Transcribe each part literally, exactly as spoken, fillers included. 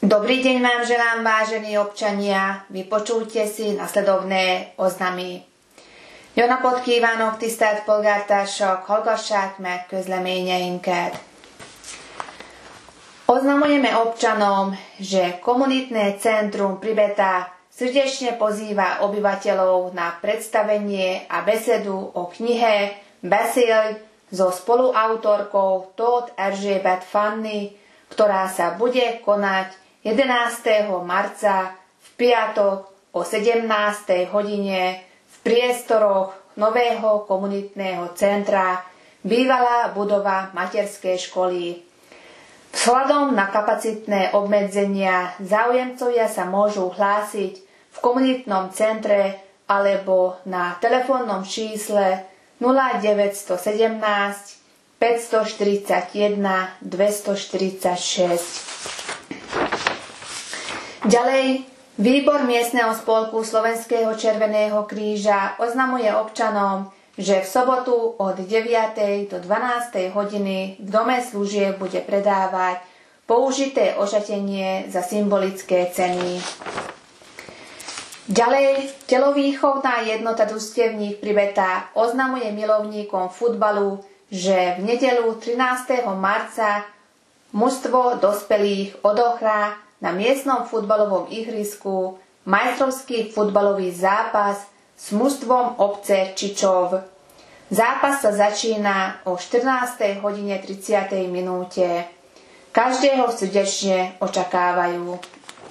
Dobrý deň vám želám, vážení občania, vypočujte si nasledovné oznamy. Jó napot kívánok, tisztelt polgártársak, hallgassák meg közleményeinket. Oznamujeme občanom, že komunitné centrum Pribeta srdečne pozýva obyvateľov na predstavenie a besedu o knihe Beszélj so spoluautorkou Tóth Erzsébet Fanny, ktorá sa bude konať jedenásteho marca v piatok o sedemnástej hodine v priestoroch nového komunitného centra bývalá budova materskej školy. Vzhľadom na kapacitné obmedzenia záujemcovia sa môžu hlásiť v komunitnom centre alebo na telefónnom čísle nula deväť jedna sedem päť štyri jeden dva štyri šesť. Ďalej, výbor miestneho spolku Slovenského Červeného kríža oznamuje občanom, že v sobotu od deviatej do dvanástej hodiny v dome služieb bude predávať použité ožatenie za symbolické ceny. Ďalej, telovýchovná jednota Družstevník Pribeta oznamuje milovníkom futbalu, že v nedeľu trinásteho marca mužstvo dospelých odohrá na miestnom futbalovom ihrisku majstrovský futbalový zápas s mužstvom obce Čičov. Zápas sa začína o štrnástej hodine tridsiatej minúte. Každého srdečne očakávajú.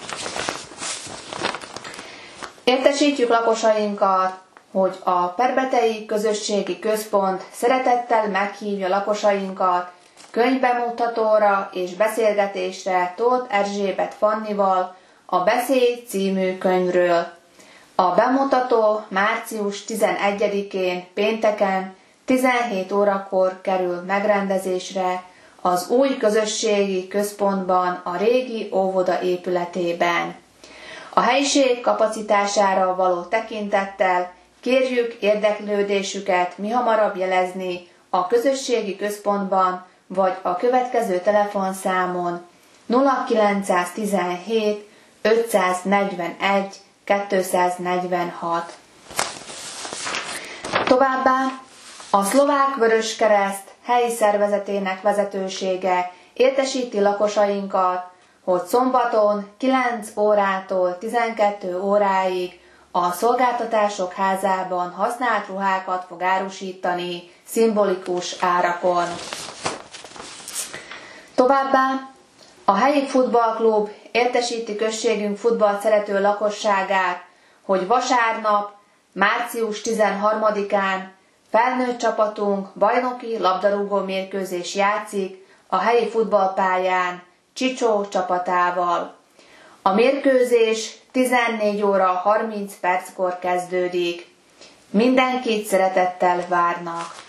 Értesítjük lakosainkat, hogy a Perbetei Közösségi Központ szeretettel meghívja lakosainkat könyvbemutatóra és beszélgetésre Tóth Erzsébet Fannival a Beszélj című könyvről. A bemutató március tizenegyedikén pénteken tizenhét órakor kerül megrendezésre az új közösségi központban a régi óvoda épületében. A helyiség kapacitására való tekintettel kérjük érdeklődésüket mihamarabb jelezni a közösségi központban vagy a következő telefonszámon nulla kilencszáztizenhét ötszáznegyvenegy kétszáznegyvenhat. Továbbá a Szlovák Vöröskereszt helyi szervezetének vezetősége értesíti lakosainkat, hogy szombaton kilenc órától tizenkettő óráig a Szolgáltatások Házában használt ruhákat fog árusítani szimbolikus árakon. Továbbá a helyi futballklub értesíti községünk futballt szerető lakosságát, hogy vasárnap, március tizenharmadikán felnőtt csapatunk bajnoki labdarúgó mérkőzés játszik a helyi futballpályán Csicsó csapatával. A mérkőzés tizennégy óra harminc perckor kezdődik. Mindenkit szeretettel várnak.